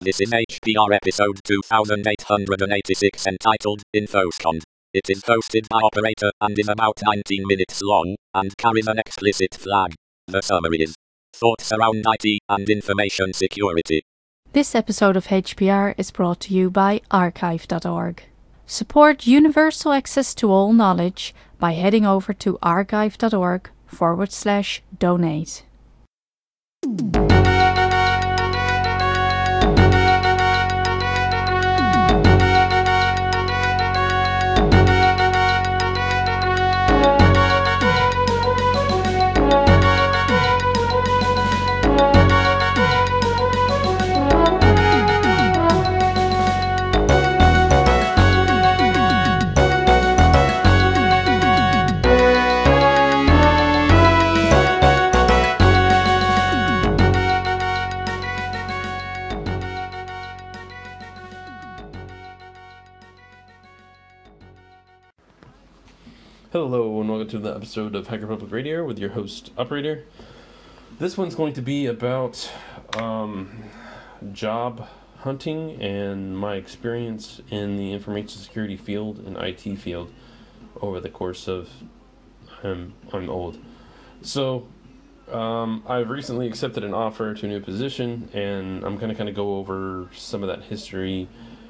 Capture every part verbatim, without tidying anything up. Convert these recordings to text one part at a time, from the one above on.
This is H P R episode two thousand eight hundred eighty-six entitled InfoScond. It is hosted by Operator and is about nineteen minutes long, and carries an explicit flag. The summary is thoughts around I T and information security. This episode of H P R is brought to you by archive dot org. Support universal access to all knowledge by heading over to archive dot org forward slash donate. Hello and welcome to the episode of Hacker Public Radio with your host, Operator. This one's going to be about um, job hunting and my experience in the information security field and I T field over the course of, I'm, I'm old. So, um, I've recently accepted an offer to a new position, and I'm going to kind of go over some of that history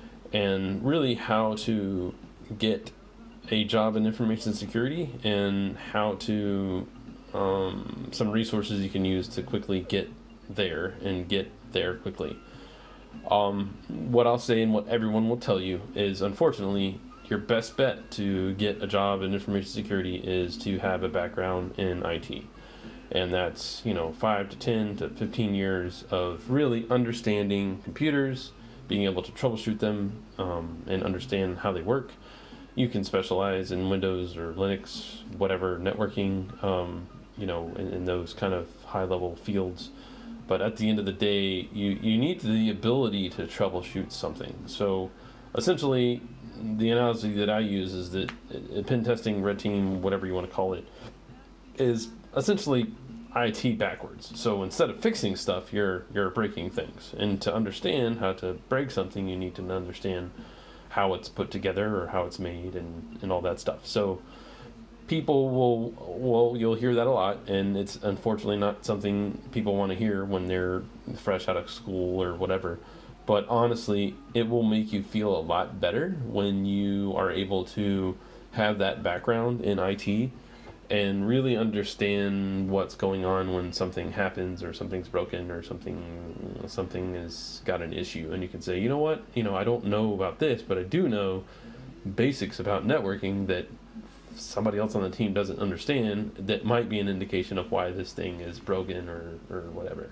and really how to get a job in information security and how to um, some resources you can use to quickly get there and get there quickly. Um, what I'll say and what everyone will tell you is, unfortunately, your best bet to get a job in information security is to have a background in I T. And that's, you know, five to ten to fifteen years of really understanding computers, being able to troubleshoot them, um, and understand how they work. You can specialize in Windows or Linux, whatever, networking, um, you know, in, in those kind of high-level fields. But at the end of the day, you, you need the ability to troubleshoot something. So essentially, the analogy that I use is that uh, pen testing, red team, whatever you want to call it, is essentially I T backwards. So instead of fixing stuff, you're you're breaking things. And to understand how to break something, you need to understand how it's put together or how it's made and, and all that stuff. So people will, well, you'll hear that a lot, and it's unfortunately not something people want to hear when they're fresh out of school or whatever. But honestly, it will make you feel a lot better when you are able to have that background in I T and really understand what's going on when something happens or something's broken or something something has got an issue. And you can say, you know what, you know, I don't know about this, but I do know basics about networking that somebody else on the team doesn't understand that might be an indication of why this thing is broken or, or whatever.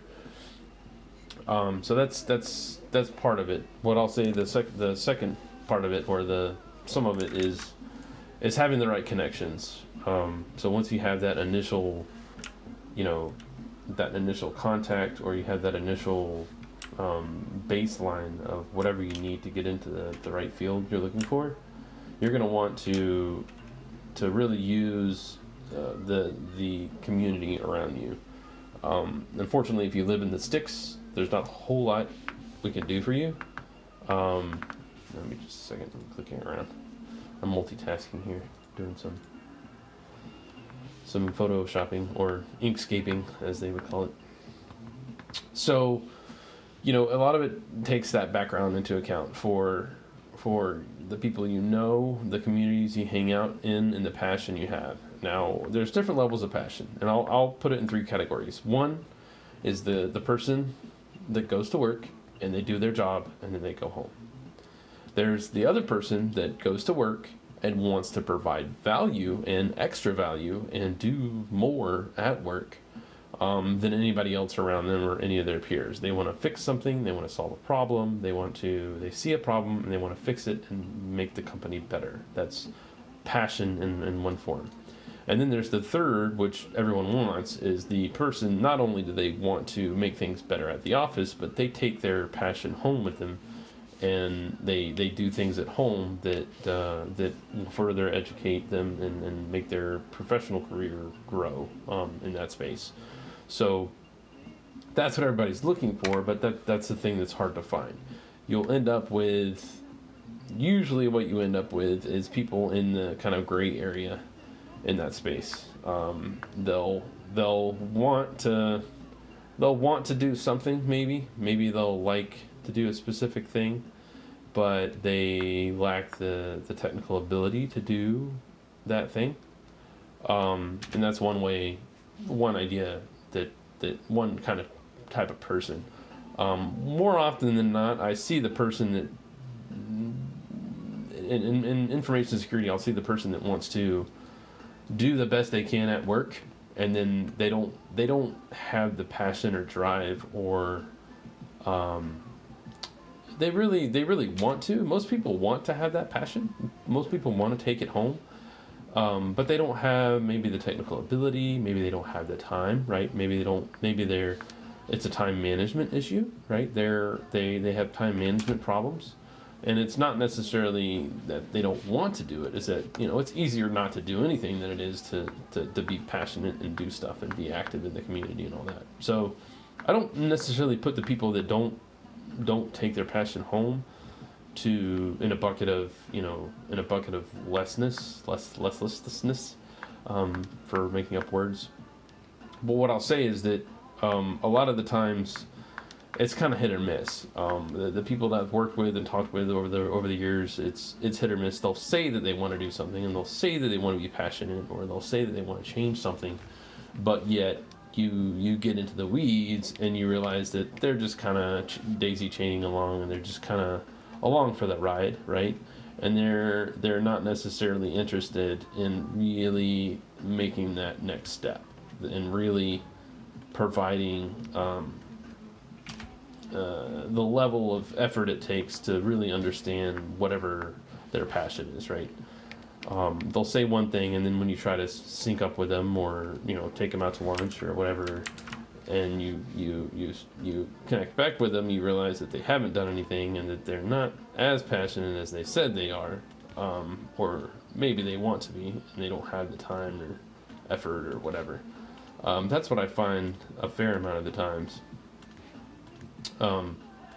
Um, so that's that's that's part of it. What I'll say the sec- the second part of it, or the some of it, is is having the right connections. Um, so once you have that initial, you know, that initial contact, or you have that initial um, baseline of whatever you need to get into the, the right field you're looking for, you're going to want to to really use uh, the the community around you. Um, unfortunately, if you live in the sticks, there's not a whole lot we can do for you. Um, let me just a second. I'm clicking around. I'm multitasking here, doing some. some photoshopping, or inkscaping as they would call it. So, you know, a lot of it takes that background into account for for the people you know, the communities you hang out in, and the passion you have. Now, there's different levels of passion, and I'll I'll put it in three categories. One is the, the person that goes to work and they do their job and then they go home. There's the other person that goes to work and wants to provide value and extra value and do more at work um, than anybody else around them or any of their peers. They want to fix something, they want to solve a problem, they want to, they see a problem and they want to fix it and make the company better. That's passion in, in one form. And then there's the third, which everyone wants, is the person, not only do they want to make things better at the office, but they take their passion home with them, and they they do things at home that uh, that will further educate them and, and make their professional career grow um, in that space. So that's what everybody's looking for, but that that's the thing that's hard to find. You'll end up with, usually what you end up with is people in the kind of gray area in that space. Um, they'll they'll want to they'll want to do something, maybe maybe they'll like to do a specific thing, but they lack the the technical ability to do that thing. Um, and that's one way, one idea that that one kind of type of person. Um, more often than not, I see the person that in, in, in information security, I'll see the person that wants to do the best they can at work, and then they don't they don't have the passion or drive, or um, they really they really want to. Most people want to have that passion. Most people want to take it home, um, but they don't have maybe the technical ability. Maybe they don't have the time, right? Maybe they don't. Maybe they're it's a time management issue, right? They're they they have time management problems. And it's not necessarily that they don't want to do it. It's that, you know, it's easier not to do anything than it is to, to, to be passionate and do stuff and be active in the community and all that. So I don't necessarily put the people that don't don't take their passion home to in a bucket of, you know, in a bucket of lessness, less lesslessness, um, for making up words. But what I'll say is that um, a lot of the times it's kind of hit or miss. Um, the, the people that I've worked with and talked with over the over the years, it's it's hit or miss. They'll say that they want to do something, and they'll say that they want to be passionate, or they'll say that they want to change something, but yet you you get into the weeds and you realize that they're just kind of ch- daisy chaining along, and they're just kind of along for the ride, right? And they're they're not necessarily interested in really making that next step and really providing. Um, Uh, the level of effort it takes to really understand whatever their passion is, right? Um, they'll say one thing, and then when you try to sync up with them, or you know, take them out to lunch or whatever, and you you you you connect back with them, you realize that they haven't done anything, and that they're not as passionate as they said they are, um, or maybe they want to be, and they don't have the time or effort or whatever. Um, that's what I find a fair amount of the times. Um,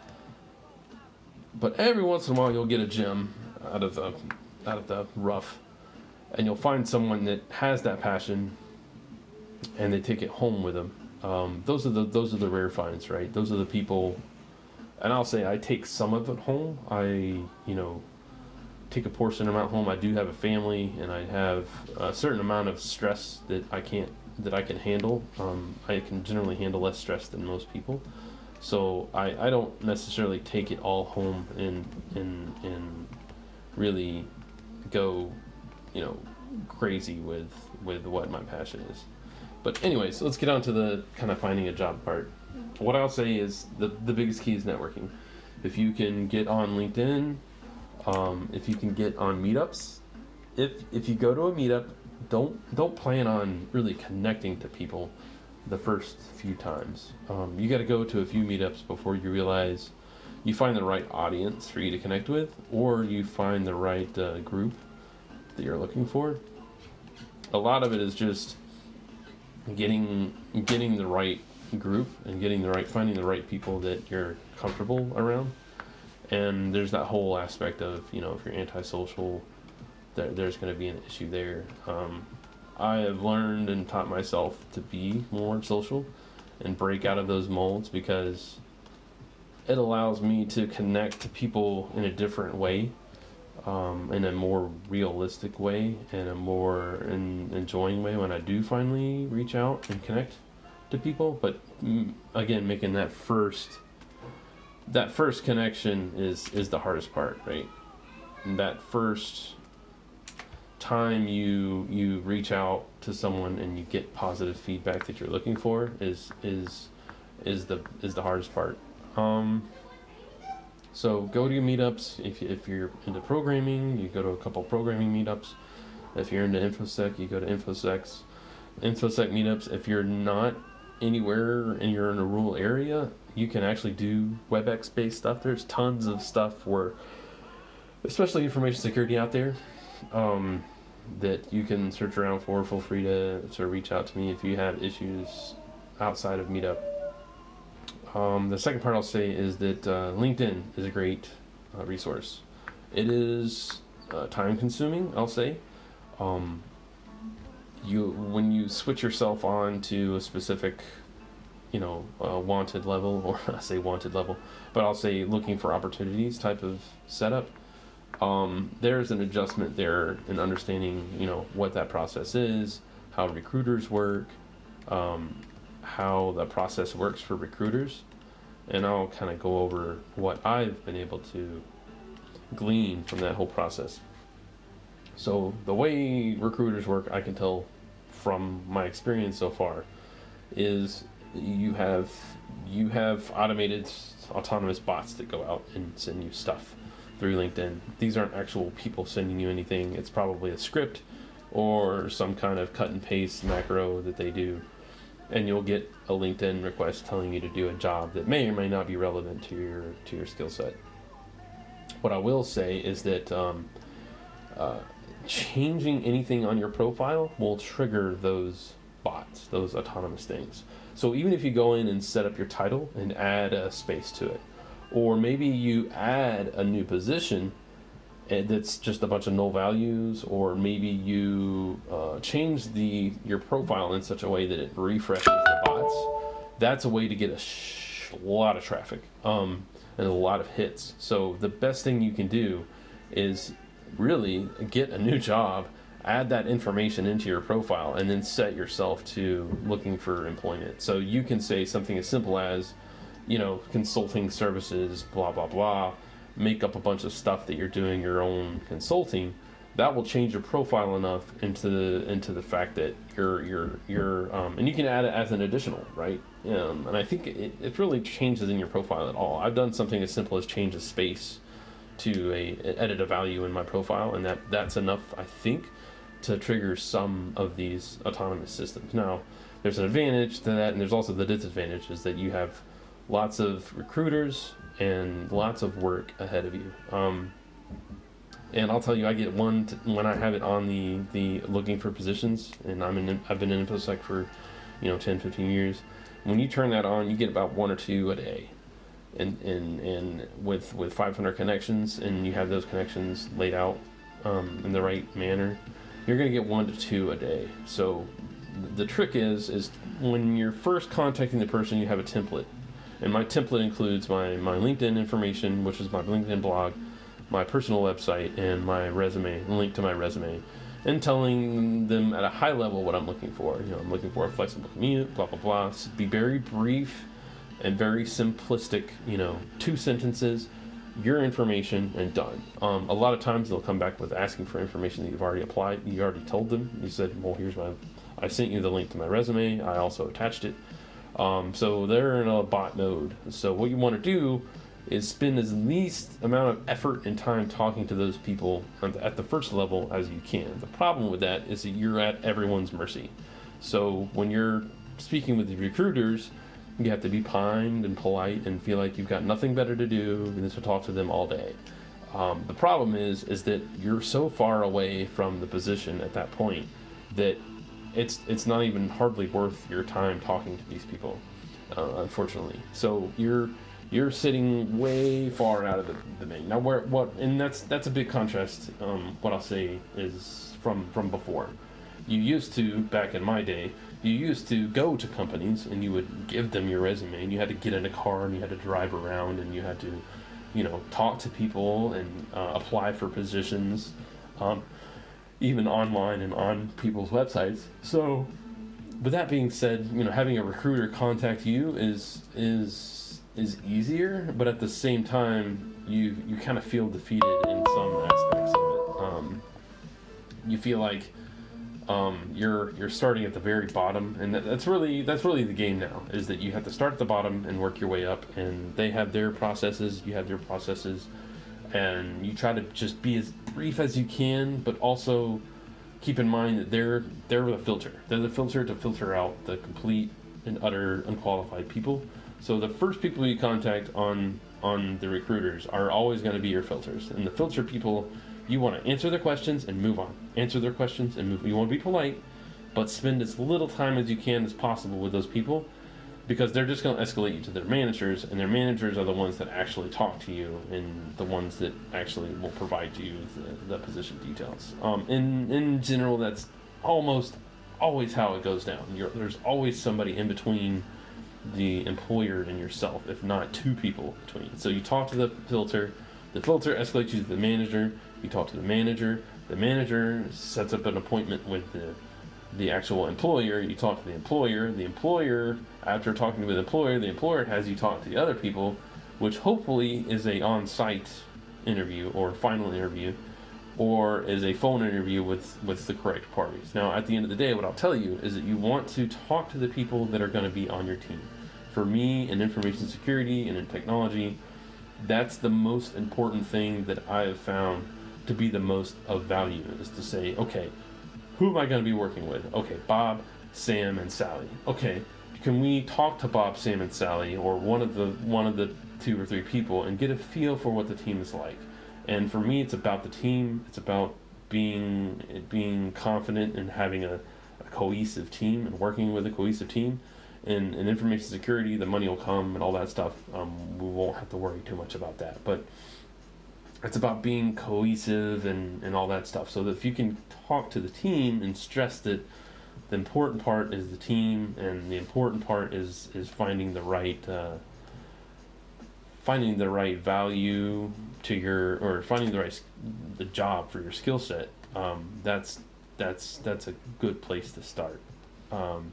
but every once in a while you'll get a gem out of the out of the rough, and you'll find someone that has that passion, and they take it home with them. Um, those are the those are the rare finds, right? Those are the people, and I'll say I take some of it home. I you know take a portion amount home. I do have a family, and I have a certain amount of stress that I can't that I can handle. Um, I can generally handle less stress than most people. So I, I don't necessarily take it all home and and and really go, you know, crazy with with what my passion is. But anyways, let's get on to the kind of finding a job part. What I'll say is the the biggest key is networking. If you can get on LinkedIn, um, if you can get on meetups, if if you go to a meetup, don't don't plan on really connecting to people the first few times. Um, you got to go to a few meetups before you realize you find the right audience for you to connect with, or you find the right uh, group that you're looking for. A lot of it is just getting getting the right group and getting the right finding the right people that you're comfortable around. And there's that whole aspect of, you know, if you're antisocial, there, there's going to be an issue there. Um, I have learned and taught myself to be more social and break out of those molds, because it allows me to connect to people in a different way, um, in a more realistic way, and a more in, enjoying way when I do finally reach out and connect to people. But mm, again, making that first that first connection is is the hardest part, right? And that first time you you reach out to someone and you get positive feedback that you're looking for is is is the is the hardest part. Um, so go to your meetups. If if you're into programming, you go to a couple programming meetups. If you're into InfoSec, you go to InfoSec InfoSec meetups. If you're not anywhere and you're in a rural area, you can actually do WebEx based stuff. There's tons of stuff where, especially information security out there, um, that you can search around for. Feel free to, to reach out to me if you have issues outside of Meetup. Um, the second part I'll say is that uh, LinkedIn is a great uh, resource. It is uh, time consuming, I'll say. Um, you when you switch yourself on to a specific, you know, uh, wanted level, or I say wanted level, but I'll say looking for opportunities type of setup. Um, there's an adjustment there in understanding, you know, what that process is, how recruiters work, um, how the process works for recruiters, and I'll kind of go over what I've been able to glean from that whole process. So the way recruiters work, I can tell from my experience so far, is you have you have automated autonomous bots that go out and send you stuff through LinkedIn. These aren't actual people sending you anything. It's probably a script or some kind of cut and paste macro that they do, and you'll get a LinkedIn request telling you to do a job that may or may not be relevant to your to your skill set. What I will say is that um, uh, changing anything on your profile will trigger those bots, those autonomous things. So even if you go in and set up your title and add a space to it, or maybe you add a new position that's just a bunch of null values, or maybe you uh, change the your profile in such a way that it refreshes the bots, that's a way to get a sh- lot of traffic um, and a lot of hits. So the best thing you can do is really get a new job, add that information into your profile, and then set yourself to looking for employment. So you can say something as simple as, you know, consulting services, blah, blah, blah, make up a bunch of stuff that you're doing your own consulting. That will change your profile enough into the, into the fact that you're, you're, you're, um, and you can add it as an additional, right? Um, and I think it, it really changes in your profile at all. I've done something as simple as change a space to a, edit a value in my profile, and that, that's enough, I think, to trigger some of these autonomous systems. Now, there's an advantage to that, and there's also the disadvantage, is that you have lots of recruiters and lots of work ahead of you. Um, and I'll tell you, I get one to, when I have it on the, the looking for positions, and I'm in, I've been in InfoSec for, you know, ten, fifteen years. When you turn that on, you get about one or two a day. And, and, and with, with five hundred connections, and you have those connections laid out um, in the right manner, you're going to get one to two a day. So the trick is, is when you're first contacting the person, you have a template. And my template includes my, my LinkedIn information, which is my LinkedIn blog, my personal website, and my resume, link to my resume, and telling them at a high level what I'm looking for. You know, I'm looking for a flexible commute, blah, blah, blah. So be very brief and very simplistic, you know, two sentences, your information, and done. Um, a lot of times they'll come back with asking for information that you've already applied. You already told them. You said, well, here's my, I sent you the link to my resume. I also attached it. Um, so they're in a bot mode. So what you want to do is spend as least amount of effort and time talking to those people at the first level as you can. The problem with that is that you're at everyone's mercy. So when you're speaking with the recruiters, you have to be kind and polite and feel like you've got nothing better to do than to talk to them all day. Um, the problem is, is that you're so far away from the position at that point that it's it's not even hardly worth your time talking to these people, uh, unfortunately. So you're you're sitting way far out of the, the main. Now, where what and that's that's a big contrast. Um, what I'll say is from from before. You used to, back in my day, you used to go to companies and you would give them your resume, and you had to get in a car and you had to drive around and you had to, you know, talk to people and uh, apply for positions, um, even online and on people's websites. So, with that being said, you know, having a recruiter contact you is is is easier, but at the same time, you you kind of feel defeated in some aspects of it. Um, you feel like Um, you're you're starting at the very bottom, and that, that's really that's really the game now. Is that you have to start at the bottom and work your way up, and they have their processes, you have your processes, and you try to just be as brief as you can, but also keep in mind that they're they're the filter. They're the filter to filter out the complete and utter unqualified people. So the first people you contact on on the recruiters are always going to be your filters, and the filter people, you want to answer their questions and move on. Answer their questions and move. You want to be polite, but spend as little time as you can as possible with those people, because they're just going to escalate you to their managers, and their managers are the ones that actually talk to you and the ones that actually will provide you with the, the position details. Um, in in general, that's almost always how it goes down. You're, there's always somebody in between the employer and yourself, if not two people between. So you talk to the filter, the filter escalates you to the manager, you talk to the manager, the manager sets up an appointment with the the actual employer, you talk to the employer, the employer, after talking to the employer, the employer has you talk to the other people, which hopefully is a on-site interview or final interview, or is a phone interview with, with the correct parties. Now, at the end of the day, what I'll tell you is that you want to talk to the people that are going to be on your team. For me, in information security and in technology, that's the most important thing that I have found to be the most of value, is to say, okay, who am I going to be working with? Okay, Bob, Sam, and Sally. Okay, can we talk to Bob, Sam, and Sally, or one of the one of the two or three people, and get a feel for what the team is like? And for me, it's about the team. It's about being being confident in having a, a cohesive team and working with a cohesive team. And in information security, the money will come and all that stuff. Um, we won't have to worry too much about that. But it's about being cohesive and, and all that stuff. So that if you can talk to the team and stress that the important part is the team, and the important part is is finding the right uh, finding the right value to your, or finding the right the job for your skill set. Um, that's that's that's a good place to start. Um,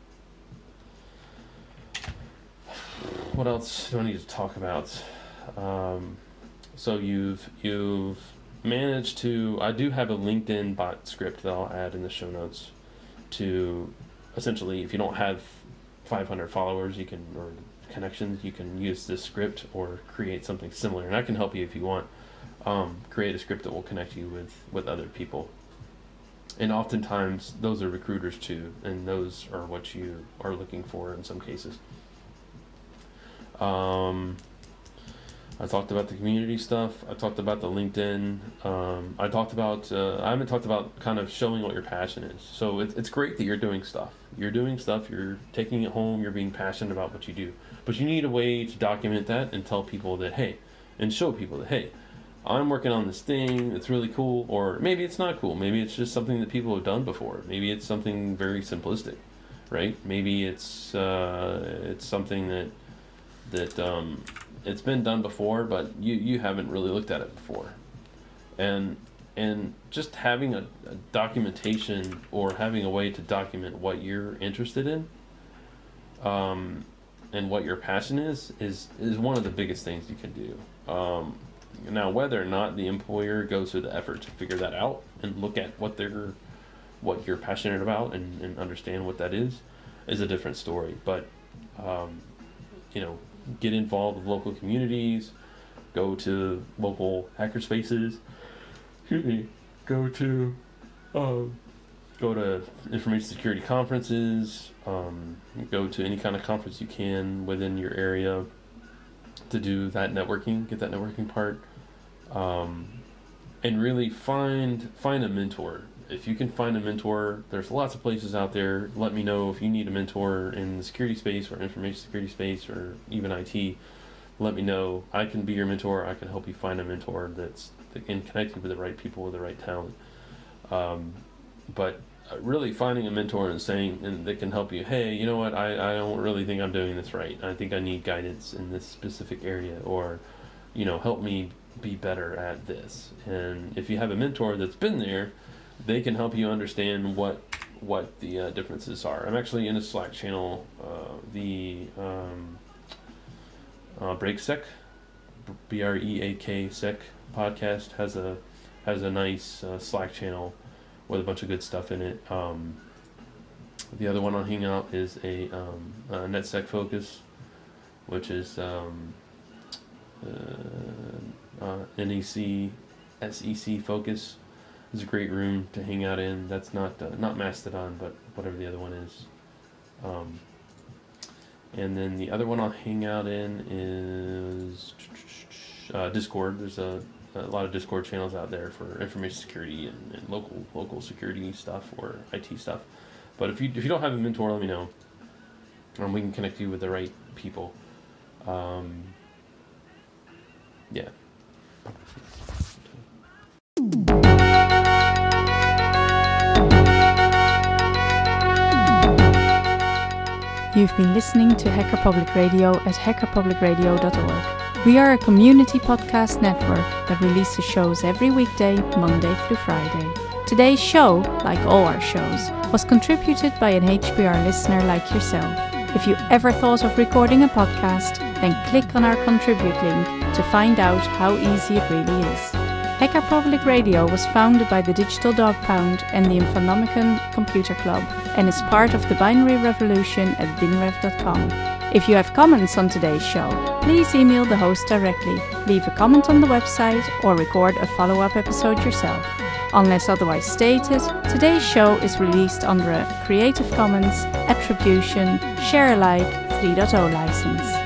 what else do I need to talk about? Um, So you've you've managed to. I do have a LinkedIn bot script that I'll add in the show notes to essentially, if you don't have five hundred followers, you can, or connections, you can use this script or create something similar, and I can help you if you want. Um, create a script that will connect you with with other people, and oftentimes those are recruiters too, and those are what you are looking for in some cases. Um. I talked about the community stuff. I talked about the LinkedIn. Um, I talked about, uh, I haven't talked about kind of showing what your passion is. So it, it's great that you're doing stuff. You're doing stuff, you're taking it home, you're being passionate about what you do. But you need a way to document that and tell people that, hey, and show people that, hey, I'm working on this thing, it's really cool. Or maybe it's not cool. Maybe it's just something that people have done before. Maybe it's something very simplistic, right? Maybe it's, uh, it's something that, that, um, it's been done before, but you, you haven't really looked at it before. And and just having a, a documentation, or having a way to document what you're interested in, um, and what your passion is, is, is one of the biggest things you can do. Um, now, whether or not the employer goes through the effort to figure that out and look at what they're, what you're passionate about and, and understand what that is, is a different story. But, um, you know, get involved with local communities, go to local hackerspaces, excuse me, go to um, go to information security conferences, um, go to any kind of conference you can within your area to do that networking, get that networking part, um, and really find find a mentor. If you can find a mentor, there's lots of places out there. Let me know if you need a mentor in the security space or information security space or even I T. Let me know. I can be your mentor. I can help you find a mentor that's that can connect you with the right people with the right talent. Um, but really finding a mentor and saying, and that can help you, hey, you know what, I, I don't really think I'm doing this right. I think I need guidance in this specific area, or, you know, help me be better at this. And if you have a mentor that's been there, they can help you understand what what the uh, differences are. I'm actually in a Slack channel, uh, the um, uh, BreakSec, B R E A K Sec podcast has a has a nice uh, Slack channel with a bunch of good stuff in it. Um, the other one on Hangout is a, um, a NetSec Focus, which is um, uh, uh, N E C S E C Focus. It's a great room to hang out in. That's not uh, not Mastodon, but whatever the other one is. Um, and then the other one I'll hang out in is uh, Discord. There's a, a lot of Discord channels out there for information security and, and local local security stuff or I T stuff. But if you if you don't have a mentor, let me know, and we can connect you with the right people. Um, yeah. You've been listening to Hacker Public Radio at hacker public radio dot org. We are a community podcast network that releases shows every weekday, Monday through Friday. Today's show, like all our shows, was contributed by an H P R listener like yourself. If you ever thought of recording a podcast, then click on our contribute link to find out how easy it really is. Hacker Public Radio was founded by the Digital Dog Pound and the Infonomicon Computer Club and is part of the Binary Revolution at binrev dot com. If you have comments on today's show, please email the host directly, leave a comment on the website, or record a follow-up episode yourself. Unless otherwise stated, today's show is released under a Creative Commons Attribution Share Alike three point oh license.